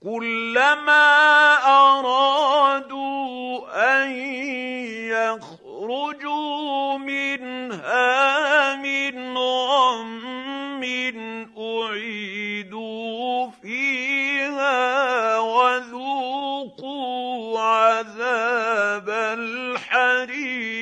كلما أرادوا أن يخرجوا منها من غم أعيدوا فيها وذوقوا عذاب الحريق.